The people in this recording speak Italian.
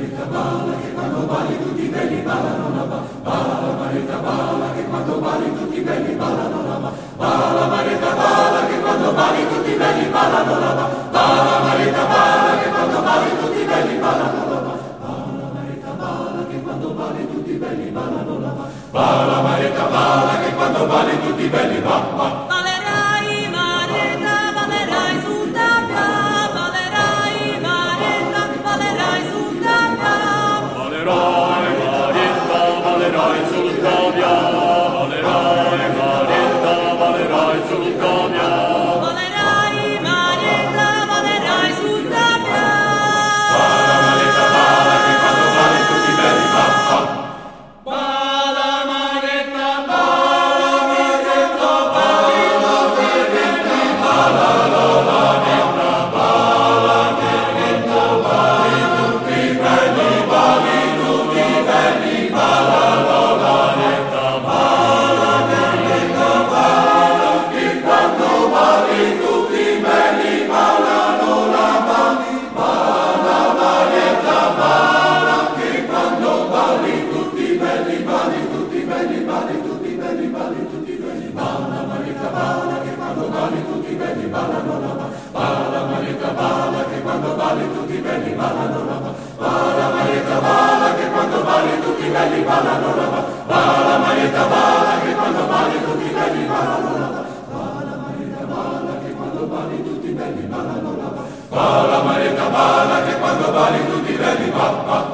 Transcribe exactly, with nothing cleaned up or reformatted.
maretta balla che quando balli tutti belli ballano la ba. Balla maretta balla che quando balli tutti belli ballano la ba. Balla maretta balla che quando balli tutti belli ballano la ba. Balla maretta balla che quando balli tutti belli ballano la ba. Balla maretta balla che quando balli tutti belli ballano la ba. Balla maretta balla che quando balli tutti belli ba ba. Ballerai maretta, ballerai sul tappia, ballerai maretta, ballerai sul tappia. Ballerai maretta, ballerai sul tappia, ballerai maretta, ballerai sul tappia. Ballerai maretta, ballerai sul tappia. Balla maretta balla che quando balli tutti belli ba ba. Balla maretta, balla maretta, balla maretta, balla maretta, balla maretta, balli tutti belli, balli tutti belli, balla maretta, balla maretta, balla che quando balli tutti belli ballano la ba. Balla maretta, balla che quando balli tutti belli, balli tutti belli, balli tutti belli, balli tutti belli. Balla maretta balla che quando balli tutti belli ballano la ba. Balla maretta balla che quando balli tutti belli ballano la ba. Balla maretta balla che quando balli tutti belli ballano la ba. Balla maretta balla che quando balli tutti belli ballano la ba. Balla maretta balla che quando balli tutti belli ballano la ba. Balla maretta balla che quando balli tutti belli ba ba.